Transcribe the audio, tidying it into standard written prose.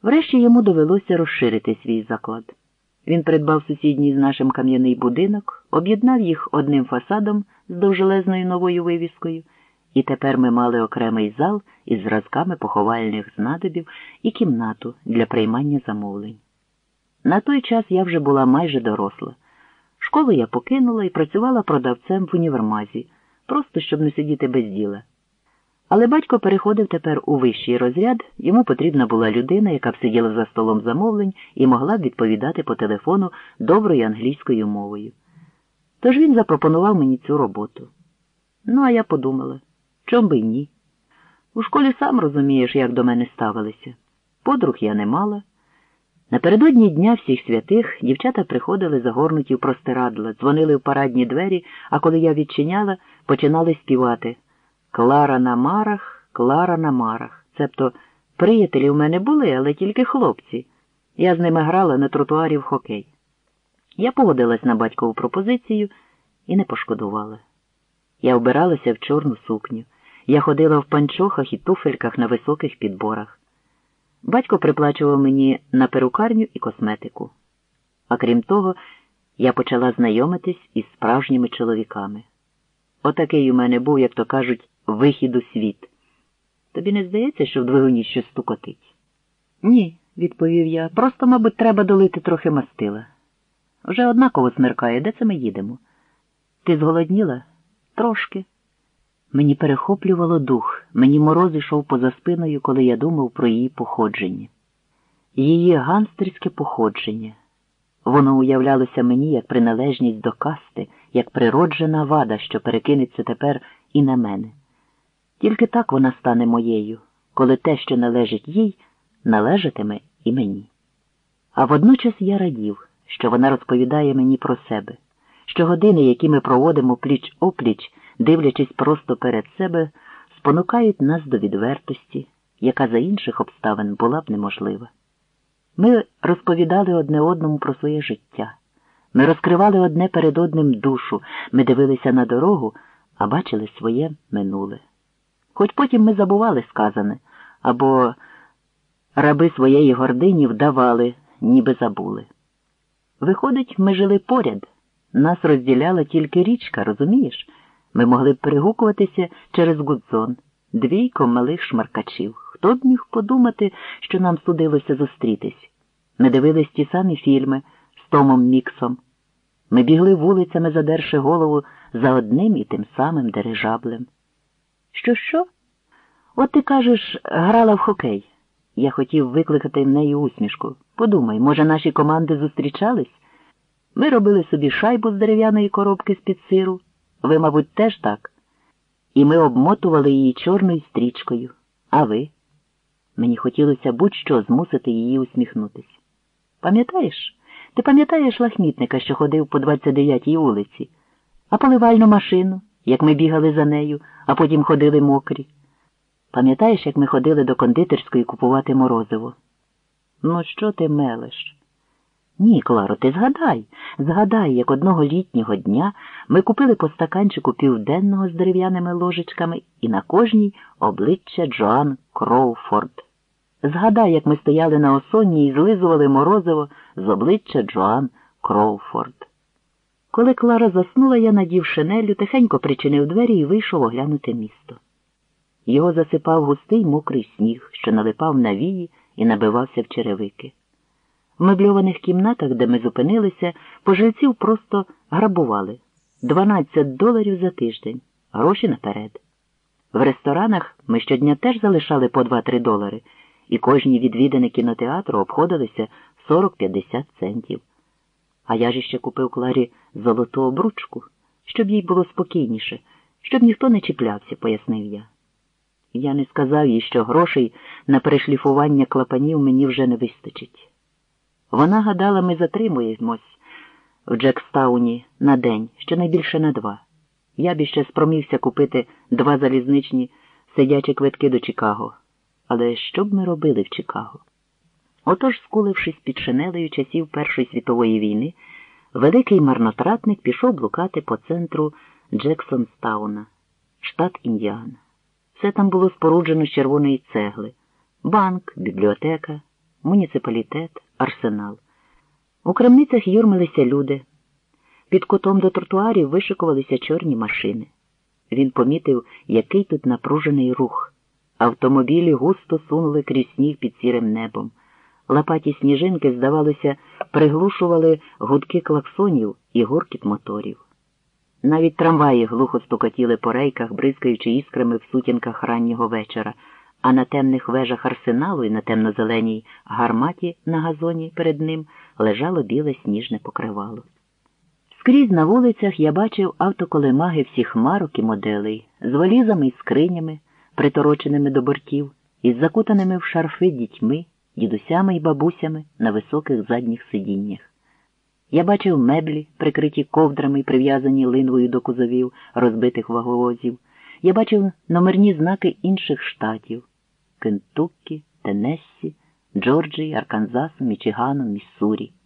Врешті йому довелося розширити свій заклад. Він придбав сусідній з нашим кам'яний будинок, об'єднав їх одним фасадом з довжелезною новою вивіскою, і тепер ми мали окремий зал із зразками поховальних знадобів і кімнату для приймання замовлень. На той час я вже була майже доросла. Школу я покинула і працювала продавцем в універмазі, просто щоб не сидіти без діла. Але батько переходив тепер у вищий розряд, йому потрібна була людина, яка б сиділа за столом замовлень і могла б відповідати по телефону доброю англійською мовою. Тож він запропонував мені цю роботу. Ну, а я подумала, чом би й ні. У школі сам розумієш, як до мене ставилися. Подруг я не мала. Напередодні Дня всіх святих дівчата приходили загорнуті в простирадла, дзвонили в парадні двері, а коли я відчиняла, починали співати «Клара на марах, Клара на марах». Цебто приятелі в мене були, але тільки хлопці. Я з ними грала на тротуарі в хокей. Я погодилась на батькову пропозицію і не пошкодувала. Я вбиралася в чорну сукню. Я ходила в панчохах і туфельках на високих підборах. Батько приплачував мені на перукарню і косметику. А крім того, я почала знайомитись із справжніми чоловіками. Отакий у мене був, як то кажуть, вихід у світ. Тобі не здається, що в двигуні щось стукотить? Ні, відповів я, просто, мабуть, треба долити трохи мастила. Вже однаково смеркає, де це ми їдемо? Ти зголодніла? Трошки. Мені перехоплювало дух, мені мороз ішов поза спиною, коли я думав про її походження. Її ганстерське походження. Воно уявлялося мені як приналежність до касти, як природжена вада, що перекинеться тепер і на мене. Тільки так вона стане моєю, коли те, що належить їй, належатиме і мені. А водночас я радів, що вона розповідає мені про себе, що години, які ми проводимо пліч-опліч, дивлячись просто перед себе, спонукають нас до відвертості, яка за інших обставин була б неможлива. Ми розповідали одне одному про своє життя. Ми розкривали одне перед одним душу, ми дивилися на дорогу, а бачили своє минуле. Хоч потім ми забували сказане, або раби своєї гордині вдавали, ніби забули. Виходить, ми жили поряд. Нас розділяла тільки річка, розумієш? Ми могли б перегукуватися через Гудзон, двійком малих шмаркачів. Хто б міг подумати, що нам судилося зустрітись? Ми дивились ті самі фільми з Томом Міксом. Ми бігли вулицями, задерши голову за одним і тим самим дирижаблем. Що? От ти кажеш, грала в хокей. Я хотів викликати в неї усмішку. Подумай, може, наші команди зустрічались? Ми робили собі шайбу з дерев'яної коробки з-під сиру. Ви, мабуть, теж так? І ми обмотували її чорною стрічкою. А ви? Мені хотілося будь-що змусити її усміхнутись. Пам'ятаєш? Ти пам'ятаєш лахмітника, що ходив по 29-й вулиці? А поливальну машину, як ми бігали за нею, а потім ходили мокрі? Пам'ятаєш, як ми ходили до кондитерської купувати морозиво? Ну, що ти мелеш? Ні, Кларо, ти згадай, як одного літнього дня ми купили по стаканчику південного з дерев'яними ложечками і на кожній обличчя Джоан Кроуфорд. Згадай, як ми стояли на осонні і злизували морозиво з обличчя Джоан Кроуфорд. Коли Клара заснула, я надів шинелю, тихенько причинив двері і вийшов оглянути місто. Його засипав густий мокрий сніг, що налипав на вії і набивався в черевики. В мебльованих кімнатах, де ми зупинилися, пожильців просто грабували. $12 за тиждень. Гроші наперед. В ресторанах ми щодня теж залишали по $2-3, і кожні відвідини кінотеатру обходилися 40-50 центів. А я ж іще купив Кларі золоту обручку, щоб їй було спокійніше, щоб ніхто не чіплявся, пояснив я. Я не сказав їй, що грошей на перешліфування клапанів мені вже не вистачить. Вона гадала, ми затримуємось в Джекстауні на день, щонайбільше на 2. Я б іще спромігся купити 2 залізничні сидячі квитки до Чикаго. Але що б ми робили в Чикаго? Отож, скулившись під шинелею часів Першої світової війни, великий марнотратник пішов блукати по центру Джексонстауна, штат Індіана. Все там було споруджено з червоної цегли. Банк, бібліотека, муніципалітет, арсенал. У крамницях юрмилися люди. Під кутом до тротуарів вишикувалися чорні машини. Він помітив, який тут напружений рух. Автомобілі густо сунули крізь сніг під сірим небом. Лопаті сніжинки, здавалося, приглушували гудки клаксонів і гуркіт моторів. Навіть трамваї глухо стукотіли по рейках, бризкаючи іскрами в сутінках раннього вечора, а на темних вежах арсеналу і на темно-зеленій гарматі на газоні перед ним лежало біле сніжне покривало. Скрізь на вулицях я бачив автоколемаги всіх марок і моделей, з валізами і скринями, притороченими до бортів, із закутаними в шарфи дітьми, дідусями і бабусями на високих задніх сидіннях. Я бачив меблі, прикриті ковдрами і прив'язані линвою до кузовів розбитих ваговозів. Я бачив номерні знаки інших штатів – Кентуккі, Теннессі, Джорджії, Арканзасу, Мічигану, Міссурі.